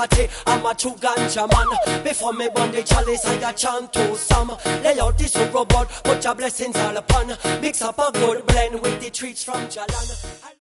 party, I'm a true ganja man. Before me burn the chalice, I a chant to some. Lay out this robot, put your blessings all upon. Mix up a good blend with the treats from Jalan.